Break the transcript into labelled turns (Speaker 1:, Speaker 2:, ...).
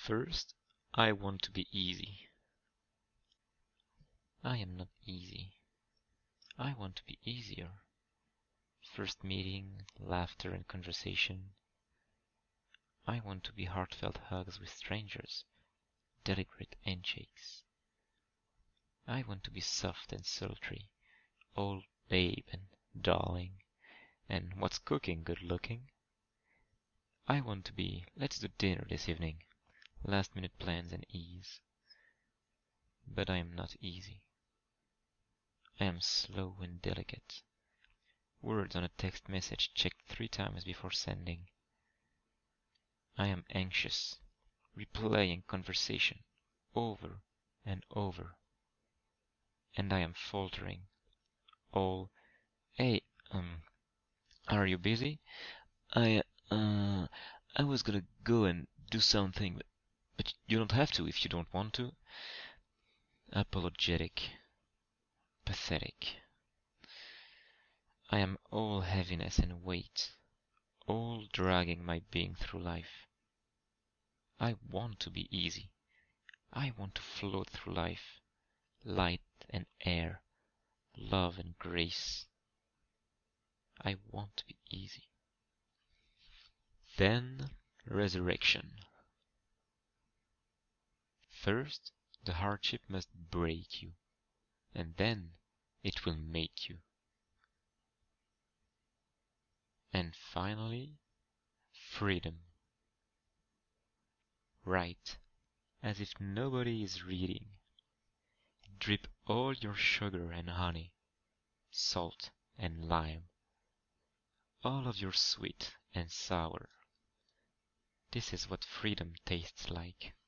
Speaker 1: First, I want to be easy. I am not easy. I want to be easier. First meeting, laughter and conversation. I want to be heartfelt hugs with strangers, deliberate handshakes. I want to be soft and sultry, all babe and darling, and what's cooking good looking. I want to be let's do dinner this evening, last minute plans and ease. But I am not easy. I am slow and delicate. Words on a text message checked 3 times before sending. I am anxious, replaying conversation over and over. And I am faltering. All, hey, are you busy? I, uh, I was gonna go and do something, but you don't have to if you don't want to. Apologetic, pathetic. I am all heaviness and weight, all dragging my being through life. I want to be easy. I want to float through life, light and air, love and grace. I want to be easy. Then resurrection. First, the hardship must break you, and then it will make you. And finally, freedom. Write as if nobody is reading. Drip all your sugar and honey, salt and lime, all of your sweet and sour. This is what freedom tastes like.